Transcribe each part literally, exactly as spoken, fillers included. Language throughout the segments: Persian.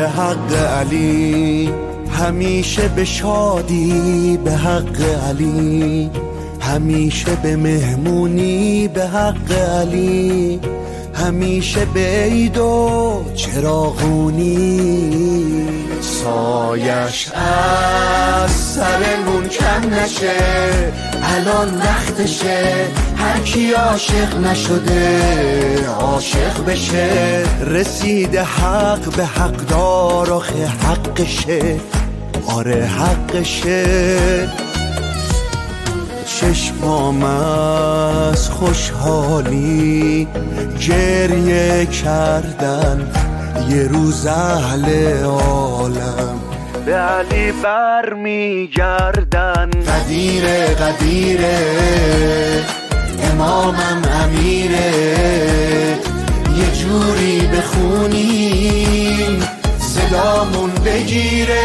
به حق علی، همیشه به شادی به حق علی، همیشه به مهمونی به حق علی، همیشه به عید و چراغونی. سایش از سرمون کم نشه، الان وقتشه، هر کی عاشق نشده عاشق بشه. رسیده حق به حقدار، آخه حقشه، آره حقشه. چشمام از خوشحالی گریه کردن، یه روز اهل عالم به علی بر می گردن. قدیره قدیره امامم امیره، یه جوری بخونیم صدامون بگیره.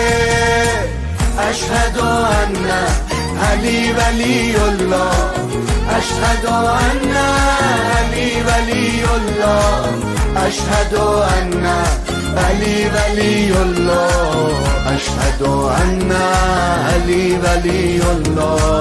اشهد ان علی ولی الله، اشهد ان علی ولی الله، اشهد ان علی ولی الله، اشهد ان علی ولی الله.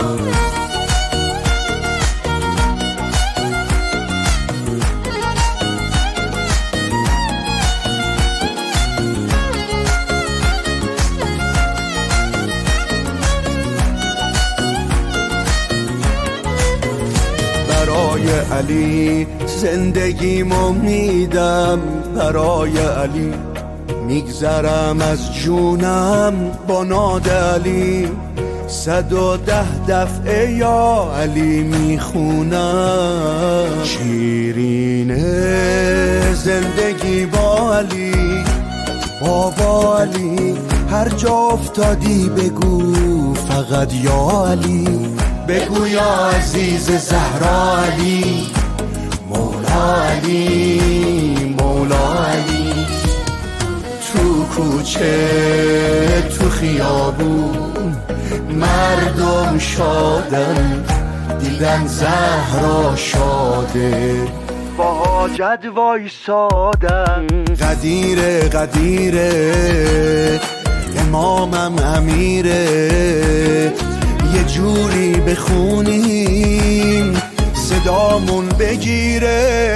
برای علی زندگیمو میدم، برای علی میگذرم از جونم با ناد علی. صد و ده دفعه یا علی میخونم، شیرین زندگی با علی، بابا علی. هر جا افتادی بگو فقط یا علی، بگو یا عزیز زهرا علی، مولا علی، مولا علی. تو کوچه تو خیابون مردم شادن، دیدن زهرا شاده، با حاجت وایسادن. قدیره قدیره امامم امیره، یه جوری بخونیم صدامون بگیره.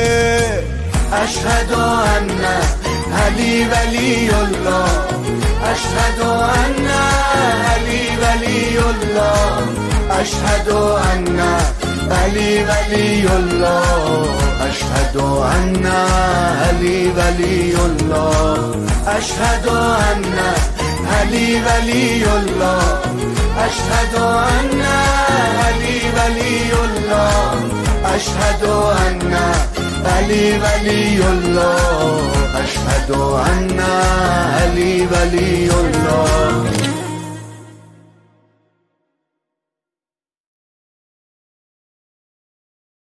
اشهد ان علی ولی الله، اشهد ان علی ولی الله، اشهد ان علی ولی الله، اشهد ان علی ولی الله، اشهد ان علی ولی الله، اشهد ان علی ولی الله، اشهد ان علی ولی الله، اشهد ان علی ولی الله.